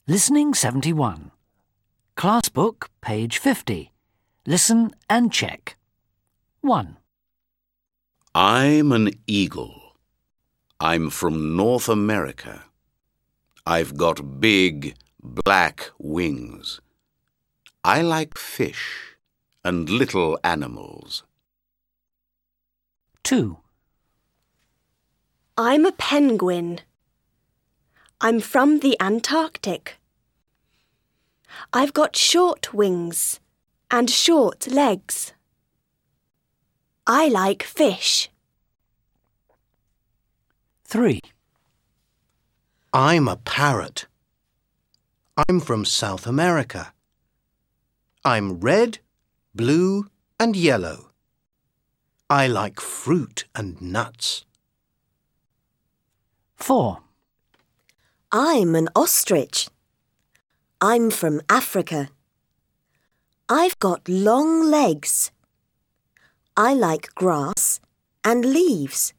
Listening 71. Class book, page 50. Listen and check. 1. I'm an eagle. I'm from North America. I've got big, black wings. I like fish and little animals. 2. I'm a penguin. I'm from the Antarctic. I've got short wings and short legs. I like fish. 3. I'm a parrot. I'm from South America. I'm red, blue and yellow. I like fruit and nuts. 4. I'm an ostrich. I'm from Africa. I've got long legs. I like grass and leaves.